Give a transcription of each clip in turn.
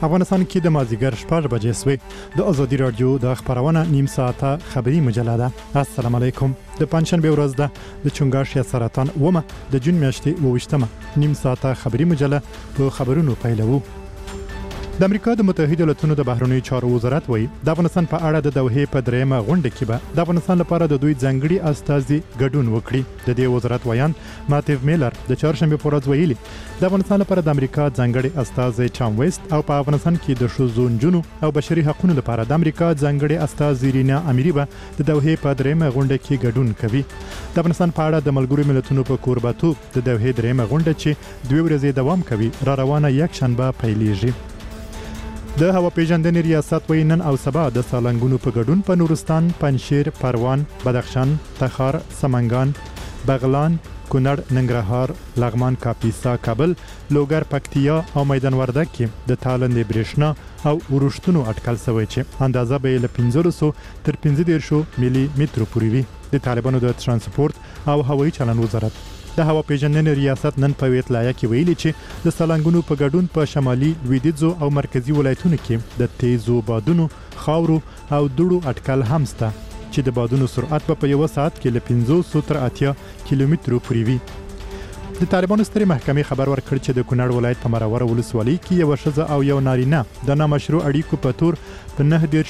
افغانستان کې د مازیګر 6 بجې سوی د ازادي رادیو د خبرونه نیم ساعته خبری مجله ده. السلام علیکم. د پنځشنبه ورځ ده د چنګاش یا سرطان ومه د جون میاشتې 28مه نیم ساعته خبری مجله په خبرونو پیلوو. د امریکا د متحده ایالاتونو د بهرنیو چارو وزارت وایي د افغانستان په اړه د دوحې په درېمه غونډه کې به د افغانستان لپاره د دوی ځانګړي استازي ګډون وکړي. د دې وزارت ویان ماتیو میلر د چهارشنبه په ورځ ویلي د افغانستان لپاره د امریکا ځانګړي استازي چام ویست او په افغانستان کې د ښځو نجونو او بشري حقوقو لپاره د امریکا ځانګړي استازي رینا امیری به د دوحې په درېمه غونډه کې ګډون کوي. د افغانستان په اړه د ملګرو ملتونو په کوربتوب د دوحې درېمه غونډه چې 2 ورځې دوام کوي را روانه یک شنبه پیلېږي. د هوا پیژندنې ریاست وایي نن او سبا د سالنګونو په ګډون په نورستان، پنجشیر، پروان، بدخشان، تخار، سمنګان، بغلان، کونړ، ننګرهار، لغمان، کاپیسا، کابل، لوګر، پکتیا او میدان وردګ کې د تالندې برېښنا او ورښتونو اټکل شوی چې اندازه به له 1500 تر 1500 ملي متر پورې وي. د طالبانو د ترانسپورت او هوایي چلند وزارت د هوا پیژندنې ریاست نن په ویتلایا کې ویلي چې د سالنګونو په ګډون په شمالي، لویدیځو او مرکزی ولایتونو کې د تیزو بادونو، خاورو او دوړو اټکل هم شته چې د بادونو سرعت په یو ساعت کې له 500 تر 80 کیلومترو پورې وي. د طالبانو سترې محکمې خبر ورکړ چې د کونړ ولایت په مرور ولسوالۍ کې یو ښځه او یو نارینه د نامشروع اړیکو په تور په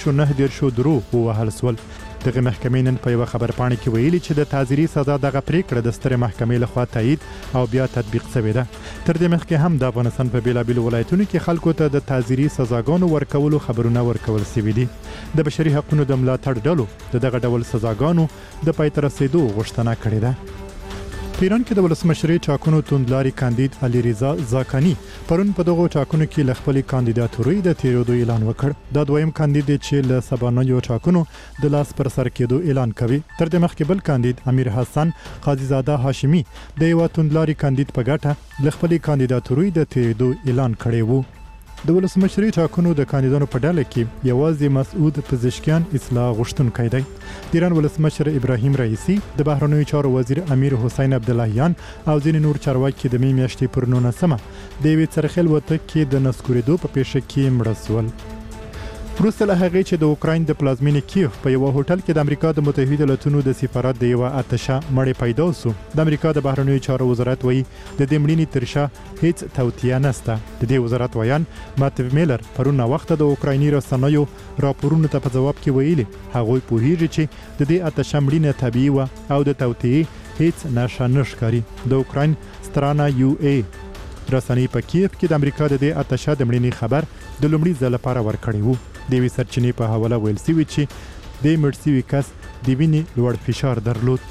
9 درو ووهل شول. دغه محکمې نن په یو خبر پاڼه کې ویلي چې د تعزیري سزا دغه پریکړه د سترې محکمې لخوا تایید او بیا تطبیق شوې ده. تر دې مخکې هم د افغانستان په بیلابیلو ولایتونو کې خلکو ته د تعزیري سزاګانو ورکولو خبرونه ورکول شوي دي. د بشري حقوقو د ملاتړ ډلو د دغه ډول سزاګانو د پای ته رسیدو غوښتنه کړې ده. په ایران کې د ولسمشرۍ ټاکنو توندلاري کاندید علي رضا زاکانی پرون په دغه ټاکنو کې ل خپل کاندیداتوري د تیرودو اعلان وکړ. دا دویم کاندید چې له سبانیو ټاکنو د لاس پر سر کېدو اعلان کوي. تر دې مخکې بل کاندید امیر حسن قاضي زاده هاشمي د یو توندلاري کاندید په ګټه ل خپل کاندیداتوري د تیرودو اعلان کړی وو. د ولسمشرۍ ټاکنو د کاندیدانو په ډله کې یوازې مسعود پزشکیان اصلاح غوښتونکی دی. د ایران ولسمشر ابراهیم رئیسی، د بهرنیو چارو وزیر امیر حسین عبداللهیان او ځینې نور چارواکي د می میاشتې پر 19مه د یوې څرخیل الوتکې کې د نسکورېدو په پیښه کې مړه شول. وروسته له هغې چې د اوکراین د پلازمینې کیف په یو هوټل کې د امریکا د متحده ایالاتونو د سفارت د یو آتشه مړی پیدا شو، د امریکا د بهرنیو چارو وزارت وایي د دې مړینې تر شا هیڅ توطیه نشته. د دې وزارت ویان ماتیو میلر پرون وخت د اوکرایني رسنیو راپورونو ته په جواب کې ویلي هغوی پوهیږي چې د دې آتشه مړینه طبیعي و او د توطیې هیڅ نښه نه ښکاري. د اوکراین سترانه UA رسنۍ په کیف کې د امریکا د دې آتشه د مړینې خبر د لومړي ځل لپاره ورکړی وو. د یوې سرچینې په حواله ویل شوي چې د مړ شوي کس د وینې لوړ فشار درلود.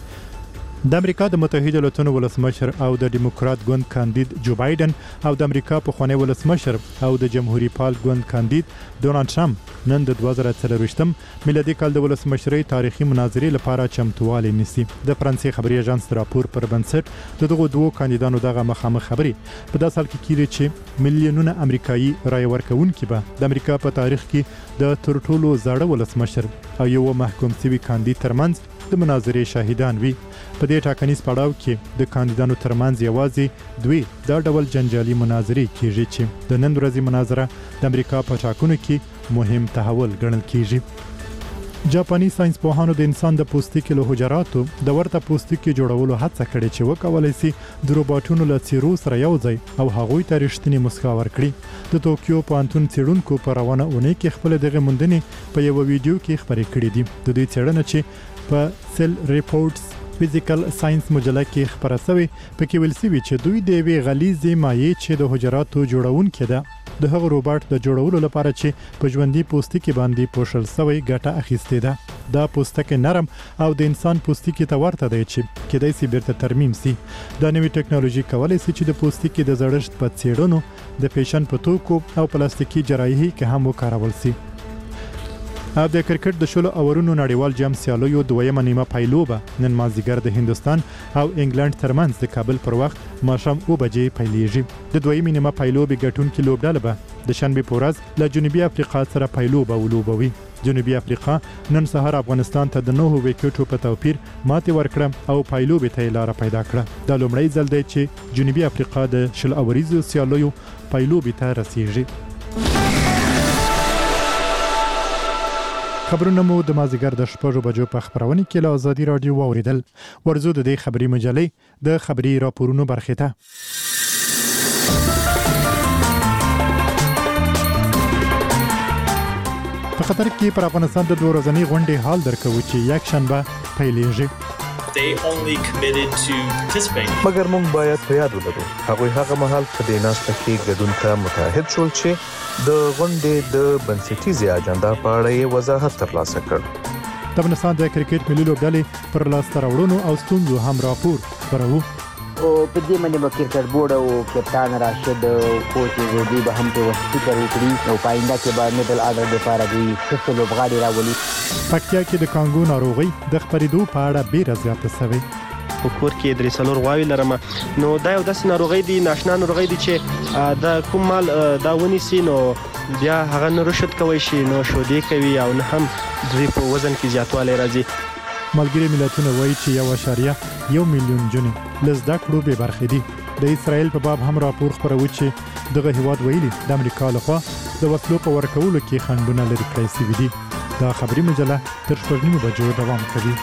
د امریکا د متحده ایالاتونو ولسمشر او د ډیموکرات ګوند کاندید جو بایدن او د امریکا پخوانی ولسمشر او د جمهوریت پال ګوند کاندید ډونالد ټرمپ نن د 2024 میلادي کال د ولسمشرۍ تاریخي مناظرې لپاره چمتووالی نیسي. د فرانسې خبري اژانس راپور پر بنسټ د دغو دوو کاندیدانو دغه مخامخ خبرې په داسې حال کې کیږي چې میلیونونه امریکایي رای ورکوونکي به د امریکا په تاریخ کې د تر ټولو زاړه ولسمشر او یو محکوم شوي کاندید ترمنځ د مناظرې شاهدان وي. په دې ټاکنیز پړاو کې د کاندیدانو ترمنځ یوازې دوی دا ډول جنجالي مناظرې کیږي چې د نن ورځې مناظره د امریکا په ټاکنو کې مهم تحول ګڼل کیږي. جاپاني ساينس پوهانو د انسان د پوستکي له حجراتو د ورته پوستکي جوړولو هڅه کړې چې وکولای شي د روباټونو له څیرو سره یوځای او هغوی ته رښتینی مسکا ورکړي. د توکیو پوهنتون څېړونکو په روانه اونۍ کې خپل دغه موندنې په یو ویډیو کې خبرې کړې دي. د دې څېړنه چې په سیل ریپورټس فزیکل ساينس مجله کې خبره شوې پکې ویل شوي چې دوی د یوې غلیظې مایع چې د حجراتو جوړونکې ده د هغه روباټ د جوړولو لپاره چې په ژوندي پوستکي باندې پوښل شوی ګټه اخیستې ده. دا پوستکی نرم او د انسان پوستکي ته ورته دی چې کېدای شي بیرته ترمیم شي. دا نوې ټکنالوژي کولی شي چې د پوستکي د زړښت په څېړنو، د فیشن په توکو او پلاستیکي جراحي کې هم وکارول شي. او د کرکټ د شلو اورونو نړیوال جام سیالیو دویمه نیمه پایلوبه نن مازدیګر د هندستان او انګلند ترمنځ د کابل پر وخت ماښام 2 بجې پیلېږي. د دویمې نیمه پایلوبې ګټونکې لوبډله به د شنبې په ورځ له جنوبي افریقا سره پایلوبه ولوبوي. جنوبي افریقا نن سهار افغانستان ته د 9 وکټو په توپیر ماتې ورکړه او پایلوبې ته لار پیدا کړه. دا لومړی ځل دی چې جنوبي افریقا د شل اوریزو سیالیو پایلوبې ته رسیږي. خبرونه مو د مازیګر د 6 بجو په خبرونه کې له ازادي رادیو واوریدل. ورزو د دې خبري مجلې د خبري راپورونو برخه ته. په قطر کې پر افغانستان د 2 ورځنۍ غونډې حال درکوي چې یک شنبه پیلېږي. They only committed to participate. مګر موږ باید په یاد ولرو هغه مهال په دې ناسته کې ګډون ته متحد شول چې د غونډې د بنسټیزې اجنډا په اړه یې وضاحت ترلاسه کړ. د افغانستان د کرکټ ملي لوبډلې پر لاسته راوړنو او ستونزو هم راپور خپرو. او په دې باندې به کرکټ بورډ او کپتان راشد کوچ زودي به هم په وختي تر وکړي او پاینده کې به میډل آرډر لپاره دوی څه لوبغاړي راولي. پکتیا کې د کانګو ناروغي د خپرېدو په اړه ډېره زیاته شوې. په کور کې درې څلور غواوې لرم، نو دا یو داسې ناروغي دي، ناشنا ناروغي دي چې د کوم مال دا ونیسي نو بیا هغه نه رشد کوي شي، نو شودې کوي او نه هم دوی په وزن کې زیاتوالی راځي. ملګري ملتونه وایي چې 1.1 میلیون جنې له زده کړو بې برخې دي. د اسرائیل په باب هم راپور خپروي چې دغه هیواد ویلي د امریکا لخوا د وسلو په ورکولو کې خنډونه لري کړی شوي دي. دا خبري مجله تر 9 بجو دوام کوي.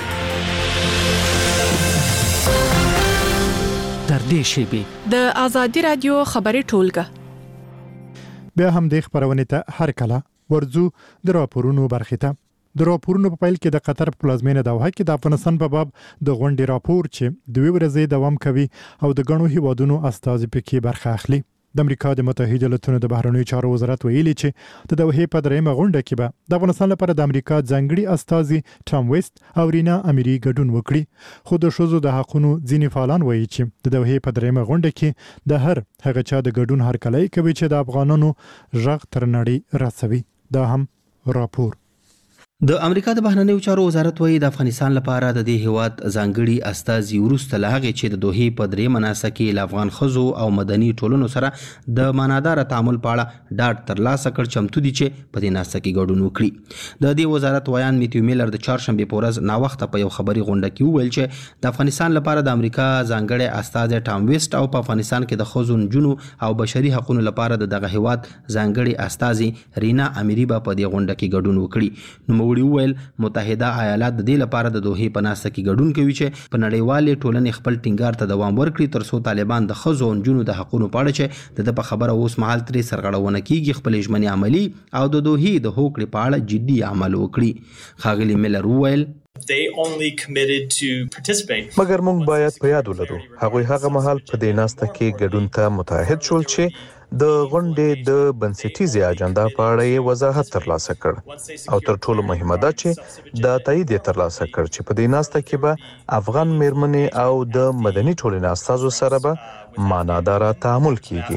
تر دې شیبې د ازادي رادیو خبري ټولګه بیا هم د خبرونه ته هر کله ورزو د راپورونو برخه ته. د راپورونو په پیل کې د قطر په پلازمینه دوحه کې د افغانستان په باب د غونډې راپور چې 2 ورځې دوام کوي او د غنو هیوادونو استازي پکې برخه اخلي. د امریکا د متحده ایالاتونو د بهرنیو چارو وزارت ویلي چې د دوحې په درېمه غونډه کې به د افغانستان لپاره د امریکا ځانګړي استازي ټام ویست او رینا اميري ګډون وکړي. خو د شوزو د حقونو ځینې فعالان وایي چې د دوحې په درېمه غونډه کې د هر هغه چا د ګډون هرکلی کوي چې د افغانانو ژغ تر نړۍ رسوي. دا هم راپور. د امریکا د بهرنیو چارو وزارت وایي د افغانستان لپاره د دې هیواد ځانګړي استازي وروسته له هغې چې د دوحې په درېمه ناسته کې له افغان ښځو او مدني ټولنو سره د معناداره تعامل په اړه ډاډ ترلاسه کړ چمتو دي چې په دې ناسته کې ګډون وکړي. د دې وزارت ویان میتیو میلر د چهارشنبې په ورځ ناوخته په یو خبري غونډه کې وویل چې د افغانستان لپاره د امریکا ځانګړي استازي ټام ویست او په افغانستان کې د ښځو، نجونو او بشري حقوقو لپاره د دغه هیواد ځانګړي استازي رینا اميري په دې غونډه کې ګډون وکړي. نو ویل متحده ایالات د دې لپاره د دوحې په ناسته کې ګډون کوي چې په نړیوالې ټولنې خپل ټینګار ته دوام ورکړي ترڅو طالبان د ښځو او نجونو د حقوقو په اړه چې د په خبره اوس مهال ترې سرغړونه کیږي خپل ژمنې عملی او د دوحې د هوکړې په اړه جدي عمل وکړي. ښاغلي میلر وویل They only committed to participate. مګر موږ باید په یاد ولرو هغه مهال په دې ناسته کې ګډون ته متحد شول چې د غونډې د بنسټیزې اجنډا په اړه یې وضاحت ترلاسه کړ او تر ټولو مهمه ده چې د تایید ترلاسه کړ چې په دې ناسته کې به افغان میرمنې او د مدني ټولنې استازو سره به معناداره تعامل کیږي.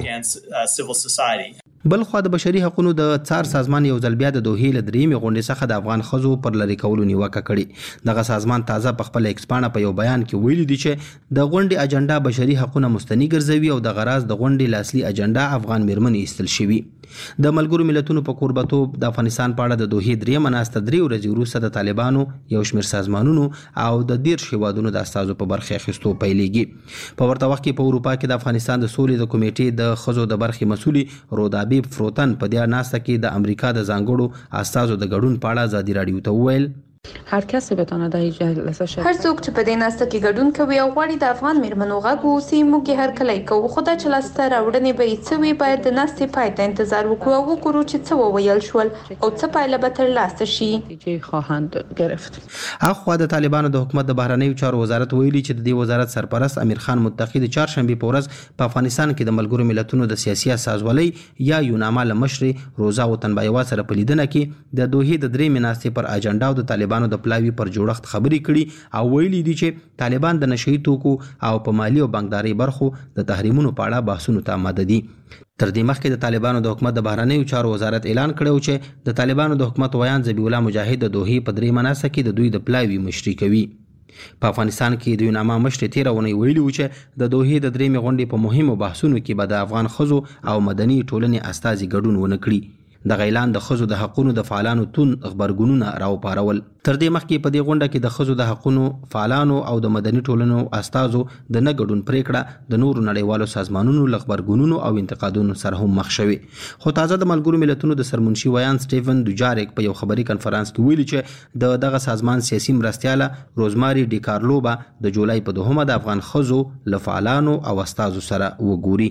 بل خو د بشري حقوقو د څار سازمان یو ځل بیا د دوحې له درېمې غونډې څخه د افغان ښځو پر لری کولو نیوکه کړې. دغه سازمان تازه په خپل ایکسپانه په یو بیان کې ویلي دي چې د غونډې اجنډا بشري حقوقو مستند ګرځوي او د غراض د غونډې لاصلي اجنډا افغان میرمنې ایستل شوی. د ملګرو ملتونو په کوربتوب د افغانستان په اړه د دوحې درېمه ناسته 3 ورځې وروسته د طالبانو یو شمېر سازمانونو او د 13 هیوادونو د استازو په برخه اخیستو پیلېږي. په ورته وخت کې په اروپا کې د افغانستان د سولې د کمیټې د ښځو د برخې مسؤلي رودابیب فروتن په دې ناسته کې د امریکا د ځانګړو استازو د ګډون په اړه ازادي رادیو ته وویل هر کسی بتونه در این جلسه شرکت هر څوک چې په دې ناسته کې ګډون کوي او غواړي د افغان میرمنو غږ واوسي موږ هر کله کوو خو دا چې لاسته راوړنې به یې څه وي باید د ناستې پای ته انتظار وکړو او وګورو چې څه وویل شول او څه پایله به ترلاسه شي. خواهند گرفت. اخوا د طالبانو د حکومت د بهرنیو چارو وزارت ویلي چې د دې وزارت سرپرست امیر خان متقی د چهارشنبې په ورځ په افغانستان کې د ملګرو ملتونو د سیاسي سازولۍ یا یوناما له مشر روزا وطنبایوا سره په لیدنه کې د دوحې د درېمې ناستې پر اجنډا او د طالبانو د پلاوي پر جوړښت خبرې کړي او ویلي دي چې طالبان د نشئی توکو او په مالی او بانکداري برخو د تحریمونو په اړه بحثونو ته آماده دي. تر دې مخکې د طالبانو د حکومت د بهرنیو چارو وزارت اعلان کړی چې د طالبانو د حکومت ویان ذبیح الله مجاهد د دوحې په درېمه ناسته کې د دوی د پلاوي مشري کوي. په افغانستان کې د یوناما مشر 13 ونې ویلي و چې د دوحې د درېمې غونډې په مهمو بحثونو کې به د افغان ښځو او مدني ټولنې استازي ګډون ونه کړي. د اعلان د ښځو د حقونو د فعالانو تون خبرګونونه راوپارول. تر دې مخکې په دې غونډه کې د ښځو د حقونو فعالانو او د مدني ټولنو استازو د نه ګډون پریکړه د نورو نړیوالو سازمانونو له خبرګونونو او انتقادونو سره هم مخ شوي. خو تازه د ملګرو ملتونو د سرمنشي ویان سټیفن دوجاریک په یو خبري کنفرانس کې ویلي چې دغه سازمان سیاسي مرستیاله روزماري ډي کارلو به د جولای په 2 د افغان ښځو له فعالانو او استازو سره وګوري.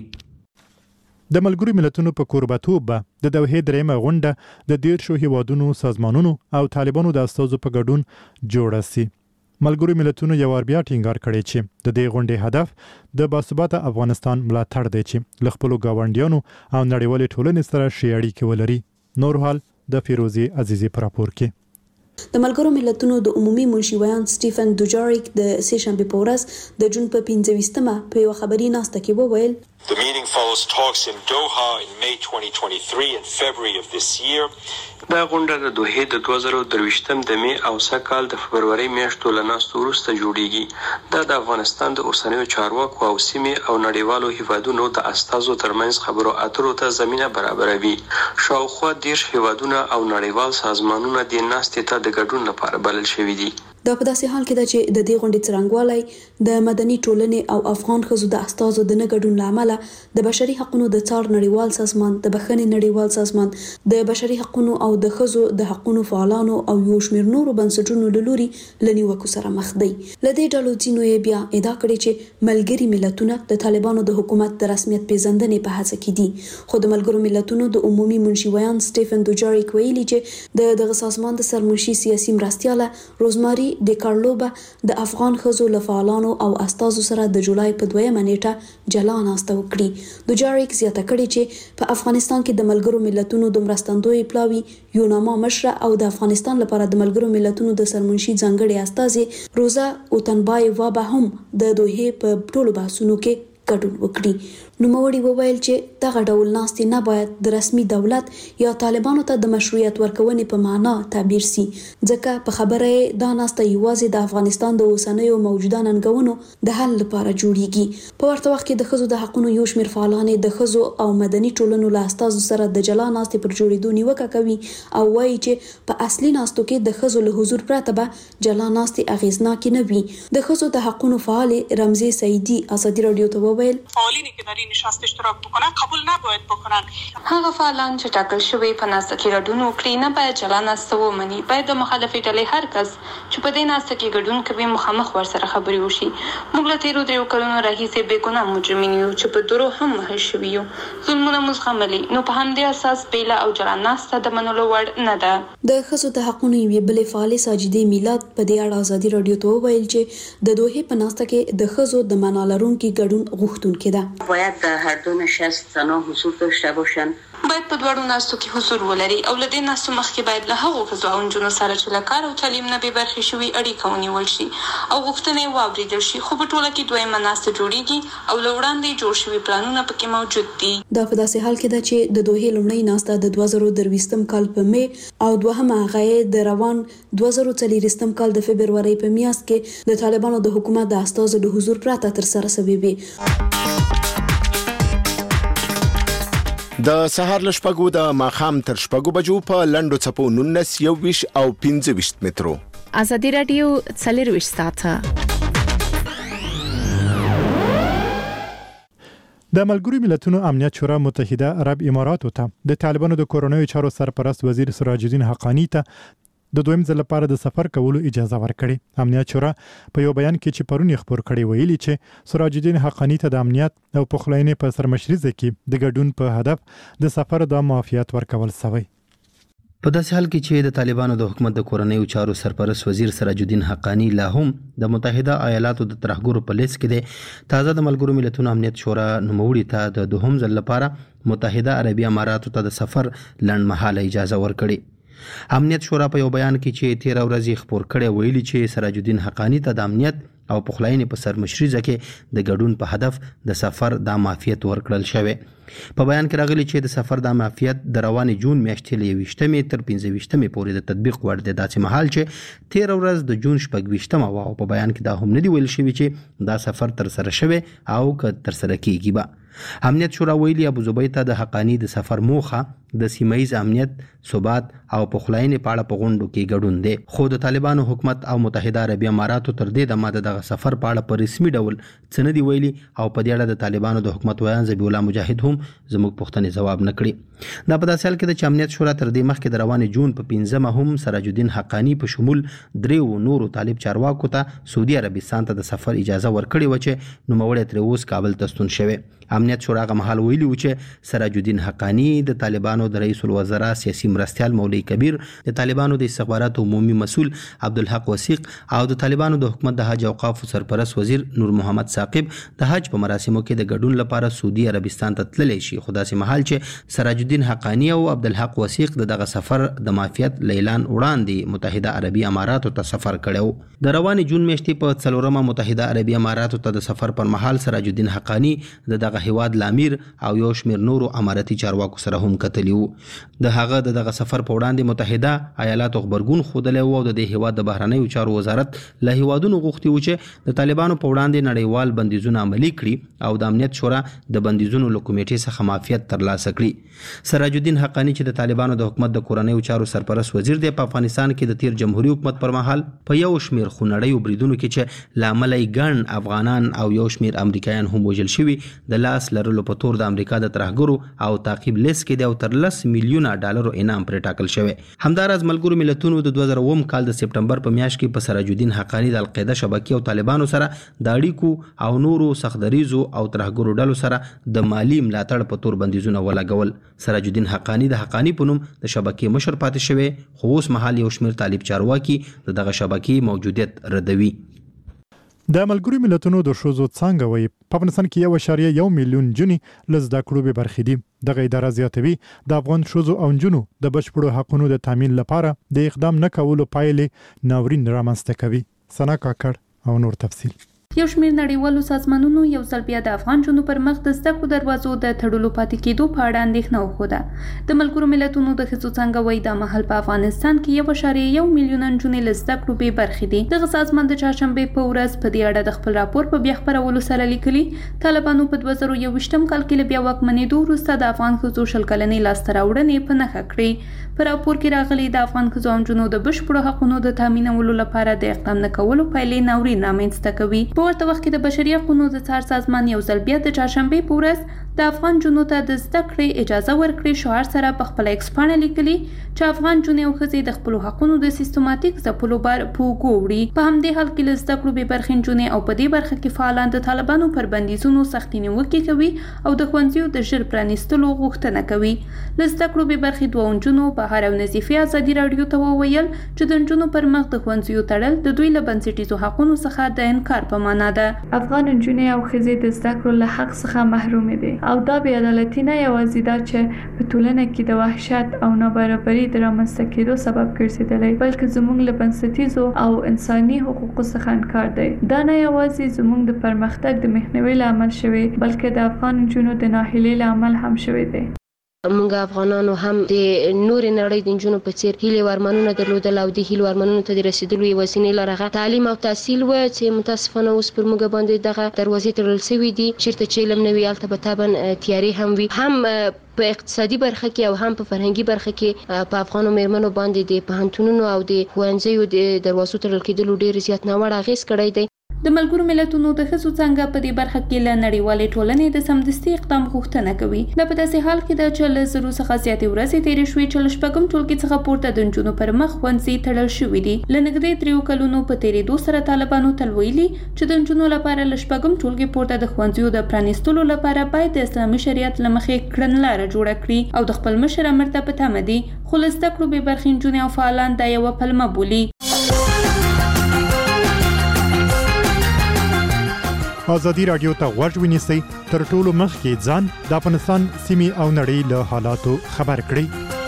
د ملګرو ملتونو په کوربتوب به د دوحې درېمه غونډه د 13 هیوادونو سازمانونو او طالبانو د استازو په ګډون جوړه سي. ملګرو ملتونو یو ور بیا ټینګار کړی چې د دې غونډې هدف د باثباته افغانستان ملاتړ دی چې له خپلو ګاونډیانو او نړیوالې ټولنې سره ښې اړیکې ولري. نور حال د فیروزي عزیزي په راپور کې. د ملګرو ملتونو د عمومي منشي ویان سټیفن دوجاریک د سهشنبه په ورځ د جون په 15مه په یو خبري ناسته کې وویل The meeting follows talks in Doha in May 2023 and February of this year. دا غونډه د دوحې د 2023 د می او سکهال د فبرवरी میاشتو له ناستو وروسته جوړیږي. دا د افغانستان د اوسنیو چارواکو او سیمې او نړیوالو هیوادونو د استازو ترمنځ خبرو اترو ته زمینه برابروي. شاوخوا 10 هیوادونه او نړیوال سازمانونه د ناستې ته د ګډون لپاره بلل شوي دي. دا په داسې حال کې ده چې د دې غونډې څرنګوالی د مدني ټولنې او افغان ښځو د استازو د نه ګډون له امله د بشري حقوقو د څار نړیوال سازمان، د بخښنې نړیوال سازمان، د بشري حقوقو او د ښځو د حقوقو فعالانو او یو شمېر نورو بنسټونو له لوري له نیوکو سره مخ دي. له دې ډلو ځینو یې بیا ادعا کړې چې ملګري ملتونه د طالبانو د حکومت د رسمیت پیژندنې په هڅه کې دي. خو د ملګرو ملتونو د عمومي منشي ویان سټیفن دوجاریک ویلي چې دغه سازمان د سرمنشي سیاسي مرستیاله روزماري ډي کارلو به د افغان ښځو له فعالانو او استازو سره د جولای په 2 نیټه جلا ناسته وکړي. دوجاریک زیاته کړې چې په افغانستان کې د ملګرو ملتونو د مرستندوی پلاوي یوناما مشره او د افغانستان لپاره د ملګرو ملتونو د سرمنشي ځانګړي استازي روزا اوتنبایوا به هم د دوحې په ټولو بحثونو کې ګډون وکړي. نوموړي وویل چې دغه ډول ناستې نه باید د رسمي دولت یا طالبانو ته د مشروعیت ورکونې په معنا تعبیر سي، ځکه په خبره یې دا ناسته یوازې د افغانستان د اوسنیو موجوده ننګونو د حل لپاره جوړیږي. په ورته وخت کې د ښځو د حقوقو یو شمېر فعالانې د ښځو او مدني ټولنو له استازو سره د جلا ناستې پر جوړېدو نیوکه کوي او وایي چې په اصلي ناستو کې د ښځو له حضور پرته به جلا ناستې اغیزناکې نه وي. د ښځو د حقوقو فعالې رمزي سعیدي ازادي رادیو ته وویل فعالینی که در این نشست اشتراک بکنن قبول نباید بکنن. هغه فعالان چې ټاکل شوی په ناسته کې ګډون وکړي نه باید جلا ناسته ومني. باید د مخالفې ډلې هر کس چې په دې ناسته کې ګډون کوي مخامخ ورسره خبرې وشي. موږ له تیرو 3 کلونو راهیسې بې ګناه مجرمین یو چې په درو هم وهل شوي یو. ظلمونه موږ زغملي، نو په همدې اساس بیله او جلا ناسته د منلو وړ نه ده. د ښځو د حقوقو یوې بلې فعالې ساجدې میلاد په دې اړه ازادي رادیو ته وویل چې د دوحې په ناسته کې د ښځو د معنا لرونکي ګډون غوښتونکې ده. باید در هر دو نشست زنان حضور داشته باشند. باید په دواړو ناستو کې حضور ولري او له دې ناستو مخکې باید له هغو ښځو او نجونو سره چې له کار او تعلیم نه بې برخې شوي اړیکه ونیول شي او غوښتنې یې واورېدل شي. خو په ټوله کې دویمه ناسته جوړیږي او له وړاندې جوړ شوي پلانونه پکې موجود دي. دا په داسې حال کې ده چې د دوحې لومړۍ ناسته د 2023 کال په می او دوهمه هغه د روان 2024 کال د فبرवरी په میاشت کې د طالبانو د حکومت د استازو د حضور پرته تر سره شوي وي. د سهار لشپګو د ماخام تر شپګو بجو په لندو چپو 19 21 او 25 مترو. ازادي رادیو 24 ساعته. د ملګرو ملتونو امنیت شورا متحده عرب اماراتو ته د طالبانو د کورونوي چارو سرپرست وزیر سراج الدین حقانی ته د دویم ځل لپاره د سفر کولو اجازه ورکړي. امنیت شورا په یو بیان کې چې پرون خبر کړي ویلي چې سراج الدین حقانی ته د امنیت او پخلاینې په سرمشريزه کې د ګډون په هدف د سفر د معافیت ورکول شوی. په داسې حال کې چې د طالبانو د حکومت د کورنیو چارو سرپرست وزیر سراج الدین حقانی لا هم د متحده ایالاتو د ترهګرو په لیست کې دی، تازه د ملګرو ملتونو امنیت شورا نوموړي ته د دوهم ځل لپاره متحده عربي اماراتو ته د سفر لنډمهاله اجازه ورکړي. امنیت شورا په یو بیان کې چې 13 ورځې خبر کړي ویلي چې سراج الدین حقانی ته د امنیت او پخلاینې په سرمشريزه کې د ګډون په هدف د سفر د معافیت ورکړل شوی. په بیان کې راغلي چې د سفر د معافیت د روانې جون میاشتې له 20 تر 15 پورې د تطبیق وړ دی، داسې مهال چې 13 ورځ د جون 26 او په بیان کې دا هم نه دی ویل شوی چې دا سفر تر سره شوی او که تر سره کیږي به. امنیت شورا ویلي ابو زبید ته د حقانی د سفر موخه د سیمایي امنیت، ثبات او پخلاینې په اړه په غونډو کې ګډون دی. خو د طالبانو حکومت او متحده عربي اماراتو تر دې دمه دغه سفر په اړه په رسمي ډول څه نه دی ویلي او په دې اړه د طالبانو د حکومت ویان ذبیح الله مجاهد هم زموږ پوښتنې ځواب نه کړي. دا په داسې حال کې د امنیت شورا تر دې مخکې د روانې جون په 15 هم سراج الدین حقانی په شمول 3 نورو طالب چارواکو ته سعودي عربستان ته د سفر اجازه ورکړې و چې نوموړی تر اوس کابل ته ستون شوی. امنیت شورا هغه مهال ویلي و چې سراج الدین حقانی د طالبانو د رئیس الوزرا سیاسي مرستیال مولوی کبیر، د طالبانو د استخباراتو عمومي مسؤل عبدالحق وثیق او د طالبانو د حکومت د حج اوقاف سرپرست وزیر نور محمد ثاقب د حج په مراسمو کې د ګډون لپاره سعودي عربستان ته تللی شي. خو داسې مهال چې سراج الدین حقانی او عبدالحق وثیق دغه سفر د معافیت اعلان وړاندې متحده عربي اماراتو ته سفر کړو. د روانې جون میاشتې په 4مه متحده عربي اماراتو ته د سفر پر مهال سراج الدین حقانی د دغه هیواد لامیر او یو شمیر نورو اماراتي چارواکو سره هم کتلی وو. د هغه دغه سفر په وړاندې متحده ایالاتو خبرګون خوده او د دې هیواد د بهرنیو چارو وزارت له هیوادونو غوښتي و چې د طالبانو په وړاندې نړیوال بندیزونه عملي کړي او د امنیت شورا د بندیزونو له کمیټې څخه معافیت ترلاسه کړي. سراج الدین حقانی چې د طالبانو د حکومت د کورنیو چارو سرپرست وزیر دی، په افغانستان کې د تیر جمهوریت حکومت پر مهال په یو شمیر خونړیو بریدونو کې چې لامل یې ګڼ افغانان او یو شمیر امریکایان هم وژل شوي، د لاس لرلو په تور د امریکا د ترهګرو او تعقیب لیست کې دی او تر 10 میلیونه ډالرو انعام پرې ټاکل شوی. همداراز ملګرو ملتونو د 2009 کال د سپټمبر په میاشت کې په سراج الدین حقانی د القاعده شبکې او طالبانو سره د اړیکو او نورو سختدریزو او ترهګرو ډلو سره د مالی ملاتړ په تور بندیزونه ولګول. سراج الدین حقانی د حقانی په نوم د شبکې مشر پاتې شوی، خو اوس مهال یو شمیر طالب چارواکي دغه شبکې موجودیت ردوي. د ملګرو ملتونو د ښځو څانګه وایي په افغانستان کې 1.1 میلیون جنې له زده کړو بې برخې دي. دغه اداره زیاتوي د افغان ښځو او نجونو د بشپړو حقونو د تامین لپاره د اقدام نه کولو پایلې ناورین رامنځته کوي. ثنا کاکړ او نور تفصیل. یو شمیر نړیوالو سازمانونو یو ځل بیا د افغان جنونو پر مخ د زده کړو دروازو د تړلو پاتې کېدو په اړه اندېښنه وښوده. د ملګرو ملتونو د ښځو څانګه وایي دا مهال په افغانستان کې 1.1 میلیون نجونې له زده کړو بې برخې دي. دغه سازمان د چهارشنبې په ورځ په دې اړه د خپل راپور په بیا خپرولو سره لیکلي طالبانو په 2021 کال کې له بیا واکمنېدو وروسته د افغان ښځو شل کلنې لاسته راوړنې په نښه کړې. په راپور کې راغلي د افغان ښځو او نجونو د بشپړو حقونو د تامینولو لپاره د اقدام نه کولو پایلې ناورین رامنځته کوي. په ورته وخت کې د بشري حقوقو د څار سازمان یو ځل بیا د چهارشنبې په ورځ د افغان جنونو ته د زده کړې اجازه ورکړې شعار سره په خپل ایکس پاڼه لیکلي چې افغان جنې او ښځې د خپلو حقونو د سیستماتیک ځپلو بار په اوږو وړي. په همدې حال کې له زده کړو بې برخې نجونې او په دې برخه کې فعالان د طالبانو پر بندیزونو سختې نیوکې کوي او د ښوونځیو د ژر پرانیستلو غوښتنه کوي. له زده کړو بې برخې دوه نجونو بهار او نظیفې ازادي راډیو ته وویل چې د نجونو پر مخ د ښوونځیو تړل د دوی له بنسټیزو حقونو څخه د انکار په معنا ده. افغان نجونې او ښځې د زده کړو له حق څخه محروم دي او دا بې عدالتي نه یوازې دا چې په ټولنه کې د وحشت او نابرابرۍ د رامنځته کېدو سبب ګرځېدلی، بلکې زموږ له بنسټیزو او انساني حقوقو څخه انکار دی. دا نه یوازې زموږ د پرمختګ د مخنیوي لامل شوی، بلکې د افغان نجونو د ناهیلۍ لامل هم شوی دی. موږ افغانانو هم د نور نړۍ د نجونو په څیر هیلې ورمنونه درلودل او د هیلو ورمنونو ته د رسیدلو یوازینۍ لاره هغه تعلیم او تحصیل و چې متاسفانه اوس پر موږ باندې دغه دروازې تړل شوې دي. چیرته چې علم نه وي هلته به طبعا تیارې هم وي، هم په اقتصادي برخه کې او هم په فرهنګي برخه کې په افغانو مېرمنو باندې د پوهنتونونو او د ښوونځیو د دروازو تړل کېدلو ډېر زیات ناوړه اغېز کړی دی. د ملګرو ملتونو د ښځو څانګه په دې برخه کې له نړیوالې ټولنې د سمدستي اقدام غوښتنه کوي. دا په داسې حال کې ده چې له 0 څخه زیاتې ورځې تېرې شوې چې له شپږم ټولګي څخه پورته د نجونو پر مخ ښوونځي تړل شوي دي. له نږدې 3 کلونو په تېرېدو سره طالبانو تل ویلي چې د نجونو لپاره له شپږم ټولګي پورته د ښوونځیو د پرانیستلو لپاره باید د اسلامي شریعت له مخې کړنلاره جوړه کړي او د خپل مشر امر ته په تمه دي. خو له زده کړو بې برخې نجونې او فعالان دا یوه پلمه بولي. ازادي راډیو ته غوږ ونیسئ، تر ټولو مخکې ځان د افغانستان سیمې او نړۍ له حالاتو خبر کړئ.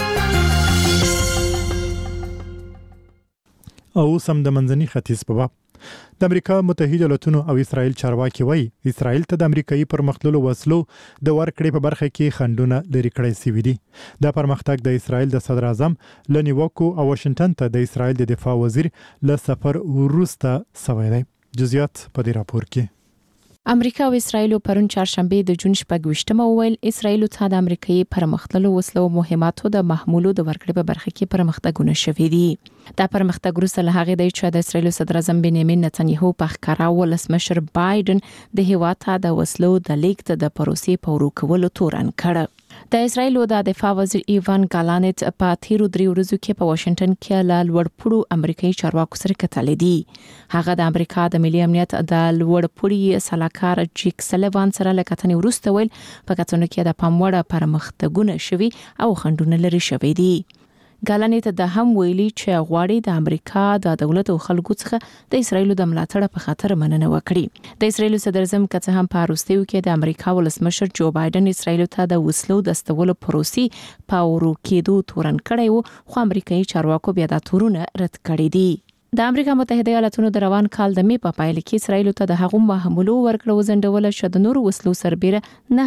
او سم د منځني ختیځ په باب د امریکا متحده ایالاتونو او اسرائیل چارواکي وایي اسرائیل ته د امریکایي پرمختللو وسلو د ورکړې په برخه کې خنډونه لري کړی شوي دي. دا پرمختګ د اسرائیل د صدر اعظم له نیوکو او واشنگټن ته د اسرائیل د دفاع وزیر له سفر وروسته شوی دی. جزئیات په دې راپور کې. امریکا او اسرایل پرون چهارشنبه د جون 28 وویل اسرایل ته د امریکایي پرمختللو وسلو مهماتو د محمولو د ورکړې په برخه کې پرمختګونه شوي دي. دا پرمختګ وروسته له هغې دی چې د اسرایل صدر اعظم بنیامین نتنیاهو په ښکارا ولسمشر بایدن د هیواد ته د وسلو د لیږد د پروسې په ورو کولو تورن کړ. د اسرایل د دفاع وزیر ایوان ګالانټ په تیرو 3 ورځو کې په واشنگټن کې له لوړپوړو امریکایي چارواکو سره کتلې دي. هغه د امریکا د ملي امنیت د لوړپوړي سلاکار جیک سلیوان سره له کتنې وروسته ویل په کتنو کې د پاموړ پرمختګونه شوي او خنډونه لري شوي دي. ګالانټ د هم ویلي چې غواړي د امریکا د دولت او خلکو څخه د اسرایل د ملاتړ په خاطر مننه وکړي. د اسرایل صدر اعظم کڅ هم په روسیو کې د امریکا ولسمشر جو بایدن اسرایل ته د وسلو د استولو پروسې په ورو کېدو تورن کړی وو، خو امریکایي چارواکو بیا دا تورونه رد کړی دي. د امریکا متحده ایالاتونو د روان کال د می په پایله کې اسرایل ته د هغو محمولو ورکړو زندول شو د نورو وسلو سربېره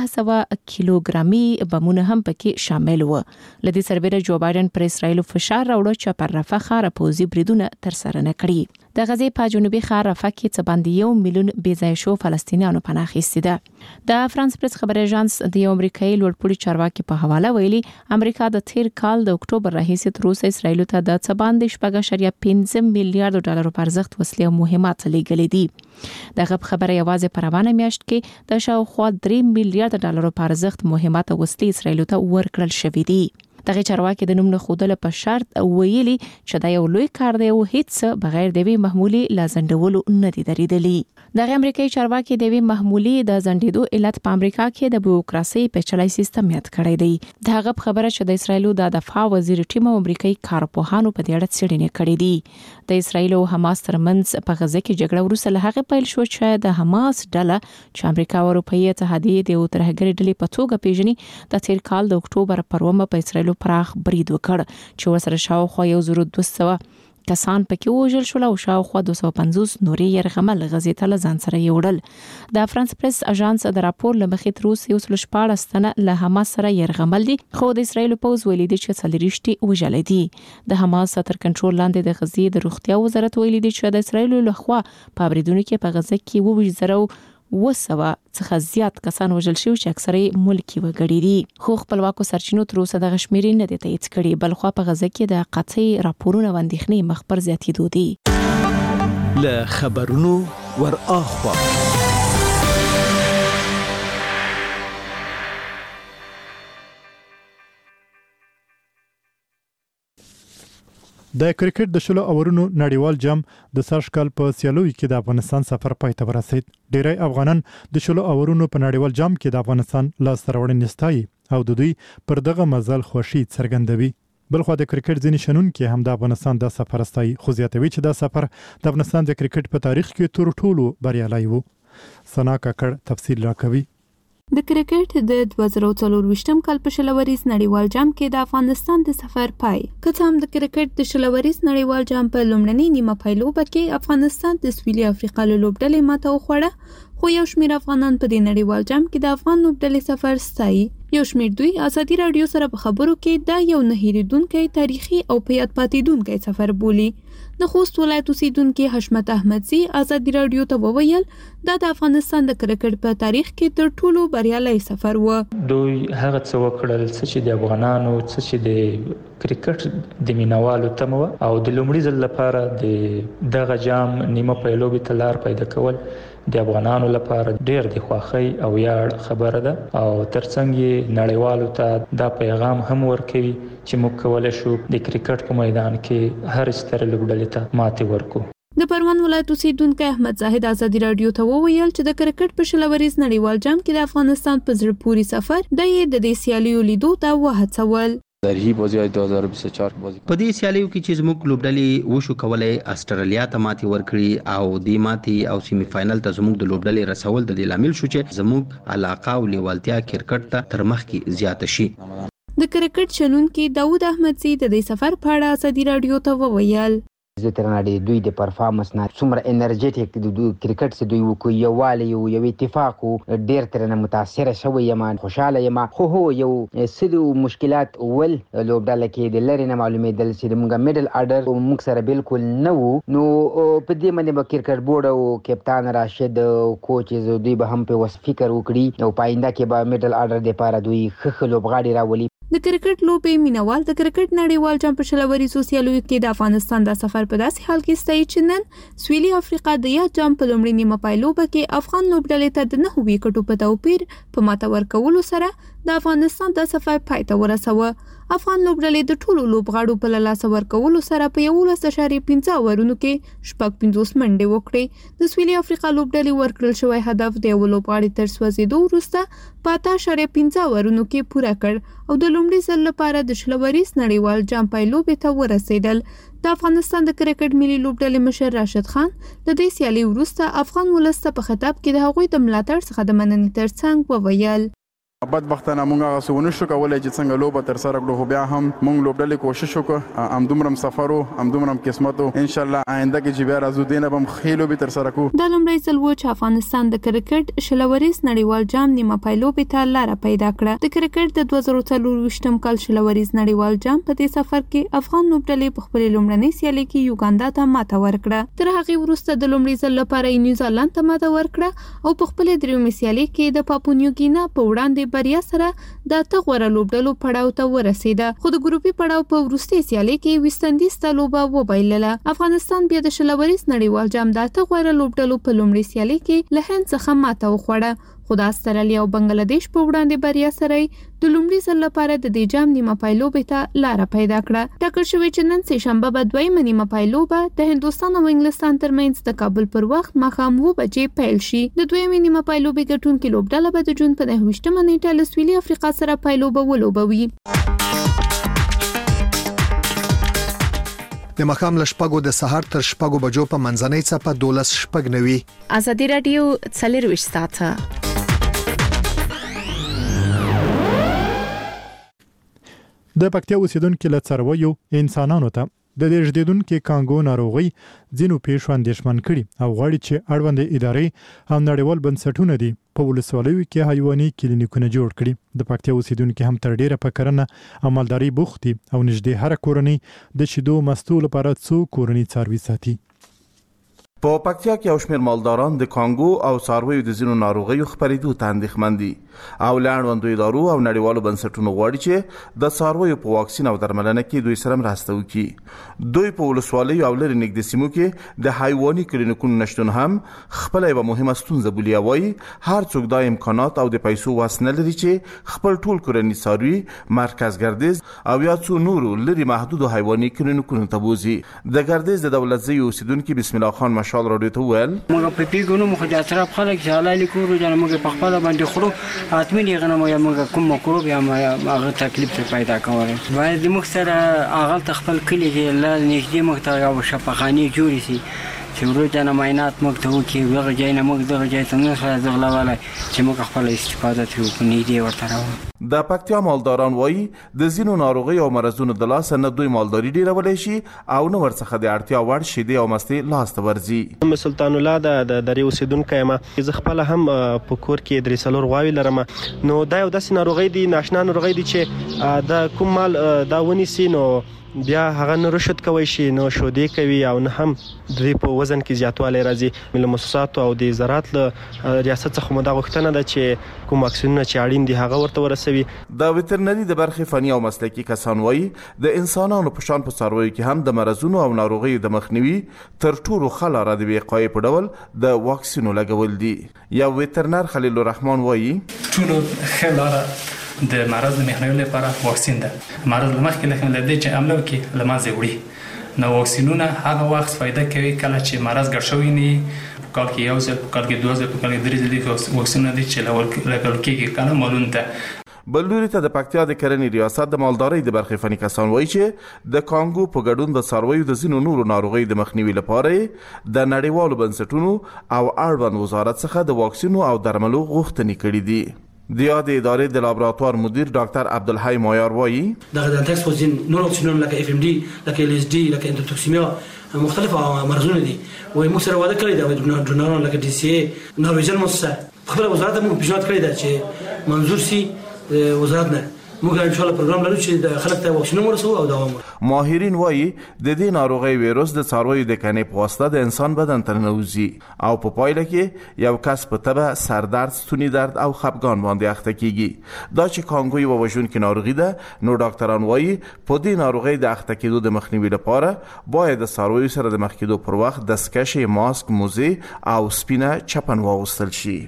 900 کیلوګرامي بمونه هم پکې شامل و. لدې سربېره جو بایدن پر اسرایل فشار راوړ چې پر رفح خار پوزي بریدونه تر سره نه کړي. د غزې په جنوبي خار رفح کې څه باندې 1 میلیون بېځای شو فلسطینیانو پناه اخیستي ده. د فرانس پریس خبري اژانس د امریکایي لوړپوړي چارواکي په حواله ویلي امریکا د تیر کال د اکتوبر راهیسې تر اوسه اسرایل ته د څه باندې 5.5 میلیارډ ډالر په ارزښت وسلې او مهمات لېږلې دي. دغه خبره یوازې په روانه میاشت کې د شاوخوا 3 میلیارډ ډالر په ارزښت مهمات او وسلې اسرایل ته ورکړل شوې دي. دغه چارواکي د نوم نه خودله په شرط ویلي چې دا یو لوی کار دی او هیڅ بغیر د وی محمولي لازندولو نه دي دریدلی. دغه امریکایي چارواکي د وی محمولي د زندیدو علت په امریکا کې د بیوروکراسي پیچلای سیستم یاد کړی دی. دغه خبره چې د اسرایل د دفاع وزیر ټیم امریکایي کارپوهانو په دې اړه څېړنې کړې دي. د اسرایل او حماس ترمنځ په غزه کې جګړه وروسته له هغه پیل شو چې د حماس ډله چې امریکا او اروپאי اتحادیه د ترهګرۍ ډلې په توګه پیژني د تیر کال د اکتوبر پر 1 په اسرایل پراخ برید وکړ چې ورسره شاوخوا 1200 کسان پکې وژل شول او شاوخوا 250 نورې يرغمل غزې ته ځان سره یوړل. د فرانس پریس اژانس د راپور لمخې تر اوسه 14 تنه له حماس سره يرغمل دي، خو د اسرایل پوز ویلي دي چې څلریشتي وژل دي. د حماس تر کنټرول لاندې د غزې د روغتیا وزارت ویلي دي چې د اسرایل لخوا په بریدونو کې په غزه کې 2,000 څخه زیات کسان وژل شوي چې اکثره ملکی وګړي دي. خو خپلواکو سرچینو تر اوسه د غشمیري نه دي تایید کړي، بل خو په غزه کې د قطعي راپورونه واندېښنې مخبر زیاتېدو دي. له خبرونو ور اخوا د کرکټ د شلو اورونو نړیوال جام د ساشکل په سیالوي کې د افغانستان سفر پای ته ورسید. ډیری افغانان د شلو اورونو په نړیوال جام کې د افغانستان لاس راوړنې ستایي او د دوی پر دغه مزل خوشي څرګندوي. بلخو د کرکټ ځینې شنونکي هم د افغانستان د سفر ستایي، خو زیاتوي چې دا سفر د افغانستان د کرکټ په تاریخ کې تر ټولو بریالی وو. سنا ککړ تفصیل راکوي. د کرکټ د 2024 کال په شلوریز نړیوال جام کې د افغانستان د سفر پای کته هم د کرکټ د شلوریز نړیوال جام په لومړنۍ نیمه پایلوبه کې افغانستان د سویلي افریقا له لوبډلې ماته وخوړه، خو یو شمېر افغانان په دې نړیوال جام کې د افغان لوبډلې سفر ستایي. یو شمېر دوی ازادي رادیو سره په خبرو کې دا یو نه هېریدونکی تاریخي او په یاد پاتېدونکی سفر بولي. د خوست ولایت اوسیدونکي حشمت احمدزي ازادي رادیو ته وویل دا د افغانستان د کرکټ په تاریخ کې تر ټولو بریالي سفر و. دوی هغه څه وکړل چې د افغانانو چې د کرکټ د مینوالو تمو او د لومړي ځل لپاره د دغه جام نیمه پیلوبي ته لار پیدا کول د افغانانو لپاره ډېر د خوښۍ او یاد خبره ده او ترڅنګ نړیوالو ته دا پیغام هم ورکوي چې موږ کولای شو د کرکټ په میدان کې هر ستر لوبډلې ته ماتې ورکو. د پروان ولایت اوسیدونکي احمد زاهد ازادي رادیو ته وویل چې د کرکټ په شلوریز نړیوال جام کې د افغانستان په زړه پوري سفر د دې سیالیو لیدو ته وهڅول. درهی بازی 2024 بازی په دې سیالیو کې چې زموږ لوبډلې وشو کولای استرالیا ته ماتې ورکړي او د ماتې او سیمی فائنل ته زموږ د لوبډلې رسول د دې لامل شو چې زموږ علاقه او لیوالتیا کرکټ ته تر مخ کې زیات شي. د کرکټ شنونکي داوود احمدزي د دې سفر په اړه ازادي رادیو ته وویل. زترناډي دوی د پرفارمنس نه څومره انرژیټیک د کرکټ سره دوی وکړي یووالی یو اتفاق ډیر ترنه متاثر شوی یم خوشاله یم خو یو سلو مشکلات ول لوبډاله کې د لری نه معلومېدل چې موږ میډل اډر موږ سره بالکل نه وو نو په دې باندې به کرکټ بورډ او کپتان راشد کوچز دوی به هم په وس فکر وکړي او پاینده کې به میډل اډر د پاره دوی خخ لوبغاړي راولي د کرکټ لوبې مینوال د کرکټ نړیوال جام په شلوري سوسیالوي کې د افغانستان د سفر په داسې حال کې ستایي چې نن سویلي افریقا د یا جام په لومړي نیمه پایلوبه کې افغان لوبډلې ته د 9 ویکټو په توپیر په ماته ورکولو سره د افغانستان د سفر پای ته ورسوه. افغان لوبډلې د ټولو لوبغاړو په لاس ورکولو سره په 11.15 اورونو کې 50 منډې وکړې. د سویلي افریقا لوبډلې ورکړل شوی هدف د یو لوبغاړي تر سوځېدو وروسته په 8.15 اورونو کې پوره کړ او د لومړي ځل لپاره د شلوریز نړیوال جام پایلوبې ته ورسېدل. د افغانستان د کرکټ ملي لوبډلې مشر راشد خان د دې سیالي وروسته افغان ولس ته په خطاب کې د هغوی د ملاتړ څخه د مننې ترڅنګ وویل بدبختانه مونږ هغه څه ونه شو کولی چې څنګه لوبه ترسره کړو خو بیا هم مونږ لوبډلې کوشش وکړو همدومره سفر و همدومره قسمت و انشاءالله آینده کې چې بیا راځو دې نه به هم ښې لوبې ترسره کړو. دا لومړی ځل و چې افغانستان د کرکټ شلوریز نړیوال جام نیمه پایلوبې ته لاره پیدا کړه. د کرکټ د 2024 کال شلوریز نړیوال جام په دې سفر کې افغان لوبډلې په خپل لومړنۍ سیالي کې یوګاندا ته ماته ورکړه. تر هغې وروسته د لومړي ځل لپاره نیوزیلند ته ماته ورکړه او په خپل دریمې سیالي کې د پاپونیوګینا په وړاندې بریا سره د غوړه لوبډلو پړاو ته ورسیده. خو د ګروپي پړاو په وروستي سیالي کې ویستندیز ته لوبه وبایلله. افغانستان بیا د شلوریز نړیوال جام د غوړه لوبډلو په لومړي سیالي کې له هند څخه ماته وخوړه. خو د استرالیا او بنگلاديش په وړاندې بریا سره د لومړي ځل لپاره د دې جام نیمه پایلوبې ته لاره پیدا کړه. ټاکل شوی چې نن سه شنبه به دویمه نیمه پایلوبه د هندوستان او انګلستان ترمنځ د کابل پر وخت ماښام 9 بجې پیل شي. د دویمه نیمه پایلوبې ګټونکې لوبډله به د جون په 28مه نیټه له سویلي افریقا سره پایلوبه ولوبوي. د مخام لشپګو د سحر تر شپګو بجو په منځنۍ څپه 12:09 ازادي رادیو 24 ساعته. د پکتیا اوسیدونکو له څارویو انسانانو ته د دې جديدونکو کانګو ناروغي ځینو پیښو اندېښمن کړي او غواړي چې اړوند ادارې هم نړیوال بنسټونه دي په ولسوالیو کې حیواني کلینیکونه جوړ کړي. د پکتیا اوسیدونکو هم تر ډیره په کرنه او مالداري بوختي او نږدې هر کورنۍ د شیدو مستو لپاره څو کورنۍ څاروي ساتي. په پکتیا کې او شمیر مالداران د کانګو او څارویو د ځینو ناروغیو خپرېدو ته اندېښمن دي او لاندوندو ادارو او نړیوالو بنسټونو غواړي چې د څارویو په واکسین او درملنه کې دوی سره مرسته وکړي. دوی په ولسوالیو او لرې نږدې سیمو کې د حیواني کلینیکونو نشتون هم خپل یوه مهمه ستونزه بولي. وایي هر څوک دا امکانات او د پیسو واس نه لري چې خپل ټول کورني څاروي مرکز ګردیز او یا څو نورو لرې محدودو حیواني کلینیکونو ته بوزي. د ګردیز د دولتځای اوسیدونکي بسم الله خان مشال راډیو ته وویل موږ په پیګونو مخ د اطراف خلک چې حلال کورو جن موږ په خپل باندې خورو اتمنې غنمو یا موږ کوم مکروب یا هغه تکلیف پیدا کوي. باید موږ سره هغه تخپل کلی کې لا نږدې موږ ته یو شفاخانه جوړ شي چې ورته معاینات موږ ته وکړي هغه ځای نه موږ دغه ځای ته نه ځغلواله چې موږ خپل استفاده کوو نږدې ورته راو. د پکتیا مالداران وایي د ځینو ناروغي او مرزونو د لاس نه دوی مالداري ډیرولای شي او نو ورڅخه د اړتیا وړ شیدې او مستې لاس ته ورځي. سلطان الله د دری اوسیدونکو یم زه خپل هم په کور کې درې څلور غواوې لرم. نو دا یو داسې ناروغي دي ناشنا ناروغي دي چې د کوم مال دا ونیسي نو بیا هغه نه رشد کوي شي نو شودې کوي او نه هم د په وزن کې زیاتوالی راځي. مل مؤسسات او د زراعت له ریاست څخه مو دا غوښتنه ده چې کوم واکسینونه چې اړین دي هغه ورته ورسوي. د وترنري د برخې فني او مسلکي کسان وایي د انسانانو په شان په څارویو کې هم د مرزونو او ناروغیو د مخنیوي تر ټولو ښه لاره د وقایې په ډول د واکسینو لګول دي. یو وترنر خلیل الرحمن وایي ټولو ښه لاره د مرض د مخنیوي لپاره واکسین ده. مرض لمخکې لکه لدې چې عمله وکړي لمازه وړي نو واکسینونه هغه وخت فائدہ کوي کله چې مرض ګډ شوی نه په کال کې یو ځل په کال کې دوه ځل په کال کې درې ځله واکسینونه دي چې لګول کېږي کله معلوم ده. بلوري ته د پکتیا د کرنې ریاست د مالدارۍ د برخې فني کسان وایي چې د کانګو په ګډون د څارویو د ځینو نورو ناروغیو د مخنیوي لپاره د نړیوالو بنسټونو او اړوند وزارت څخه د واکسینو او درملو غوښتنې کړې دي. د یاد ادارې د لابراتوار مدیر ډاکټر عبدالحی مایار وایي دغه د تکس وزن نور واکسینونه لکه اف ام ډي لکه ال اس ډي لکه انټوکسیمیا مختلف مرزونه دي وای موږ سره وعده کړی دا ډونرونه لکه ډي سي نارویجن موسسه خپل وزارت موږ پیشنهاد کړی دا چې منظور سي وزارت نه موږ ان شاء الله پروګرام لرو چې د خلک ته واکسین ورسو او دوام ورکړو. ماهرین وایي د دې ناروغي ویروس د څارویو د کنې په واسطه د انسان بدن ته ننوځي او په پایله کې یو کس په تبه سردرد، ستوني درد او خپګان باندې اخته کیږي. دا چې کانګو یو وژونکې ناروغي ده، نو ډاکټران وایي په دې ناروغي د اخته کېدو د مخنیوي لپاره باید د څارویو سره د مخ کېدو پر وخت دستکشې، ماسک، موزې او سپینه چپن واغوستل شي.